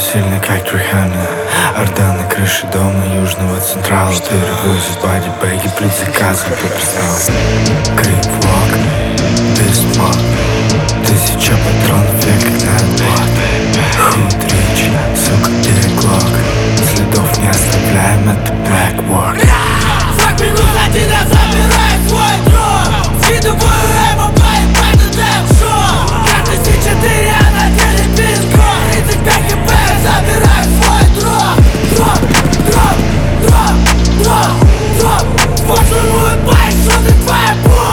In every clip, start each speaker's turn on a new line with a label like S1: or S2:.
S1: сильный, как Трихана. Орда на крыше дома южного централа. 4 грузит бади, бэги, плюс заказы по прислал. Крик в окна, бисмот. 1000 патронов, я как надбот. Худ рич, сука, переклок. Следов не оставляем, это black work.
S2: Фак минут один, я забираю свой труп. Скидываю эмо, поебать на дэм-шоу. Как 1004, я на деле пинко. 35 хп, я забираю свой дроп. Дроп. Спонсорует байк, что ты твоя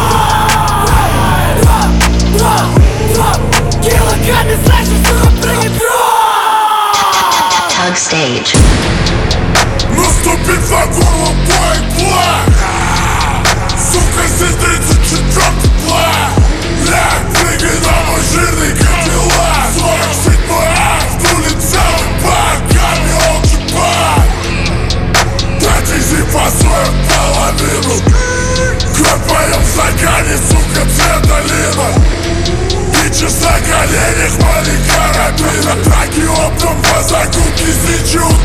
S2: Дроп. Килограмме слэшер, сука, прыгай
S3: Tug Stage.
S4: Наступит за горло бой-блэк. Сука, здесь 34-й план. Блядь, прыгай на мой жирный кадиллак. 47-й акт, улицевый бар, камень олчипан. Дайте зипасую половину. Кровь в моем стакане, сука, цвета лина. Бичес на коленях, моли карабина. Траки оптом по закупке свечу.